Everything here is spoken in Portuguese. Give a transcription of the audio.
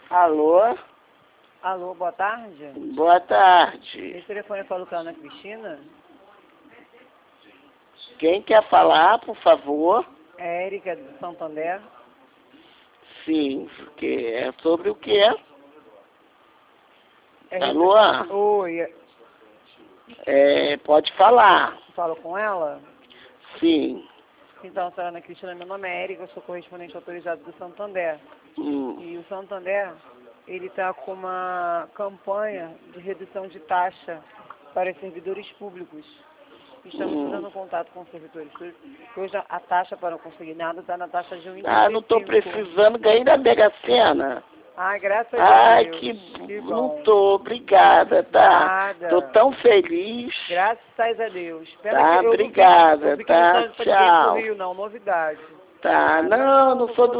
Alô? Alô, boa tarde. Boa tarde. Esse telefone falou com a Ana Cristina? Quem quer falar, por favor? É Érica do Santander. Sim, porque é sobre o quê? Alô? Oi, Pode falar. falo com ela? Sim. Então, senhora Ana Cristina, meu nome é Érica, eu sou correspondente autorizado do Santander. E o Santander, ele está com uma campanha de redução de taxa para os servidores públicos. Estamos fazendo contato com os servidores públicos, porque hoje a taxa para não conseguir nada está na taxa de 1,35. Ah, não estou precisando, ganhei da Mega Sena. Ah, graças Ai, a Deus. que bom. não tô, obrigada, tá? Nada. Tô tão feliz. Graças a Deus. Pena Tá, que eu obrigada, não fiz tá? questão de ir pro Tchau. Rio, não, novidade. Tá, não sou do